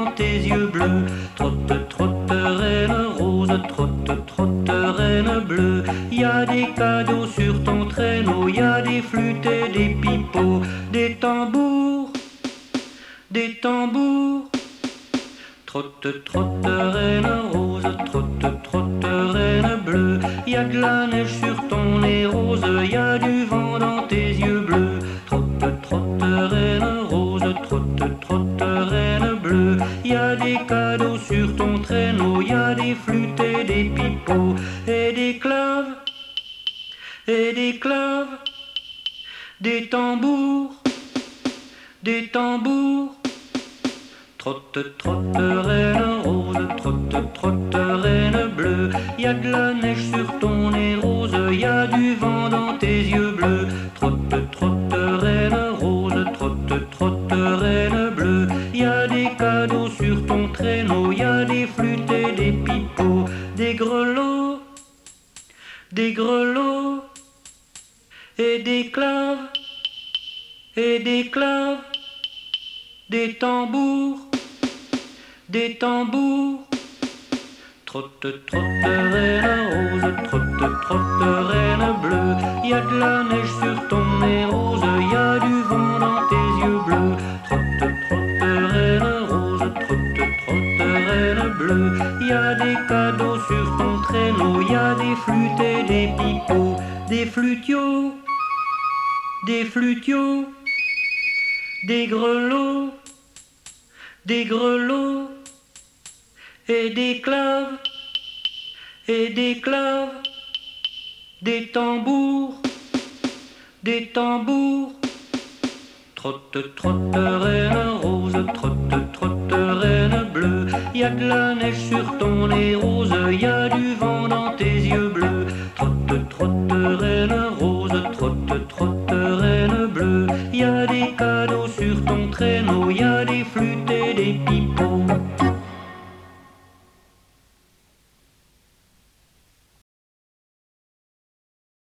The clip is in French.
tes yeux bleus. Trotte, trotte, reine rose, trotte, trotte, reine bleue. Y a des cadeaux sur ton traîneau, y a des flûtes et des pipeaux, des tambours, des tambours. Trotte, trotte, reine rose, trotte, trotte, reine bleue. Y a de la neige sur ton nez rose, y a du vent dans tes yeux bleus. Trotte, trotte, reine rose, trotte, trotte, reine bleue. Y a des cadeaux sur ton traîneau, y a des flûtes et des pipeaux, et des claves, et des claves, des tambours, des tambours. Trotte, trotte, reine rose, trotte, trotte, reine bleue. Y a de la neige sur ton nez rose, y a du vent dans tes yeux bleus. Trotte, trotte, reine rose, trotte, trotte, reine bleue. Y a des cadeaux sur ton traîneau, y a des flûtes et des pipeaux, des grelots, des grelots, et des claves, et des claves, des tambours, des tambours. Trotte, trotte, reine rose, trotte, trotte, reine bleue. Y a de la neige sur ton nez rose, y a du vent dans tes yeux bleus. Trotte, trotte, reine rose, trotte, trotte, reine bleue. Y a des cadeaux sur ton traîneau, y a des flûtes et des pipeaux, des flutiots, des flutiots, des grelots, des grelots, et des claves, et des claves, des tambours, des tambours. Trotte, trotte, reine rose, trotte, trotte, reine bleue. Y a de la neige sur ton nez rose, y a du vent dans tes yeux bleus. Trotte, trotte, reine rose, trotte, trotte, reine bleue. Y a des cadeaux sur ton traîneau, y a des flûtes et des pipeaux.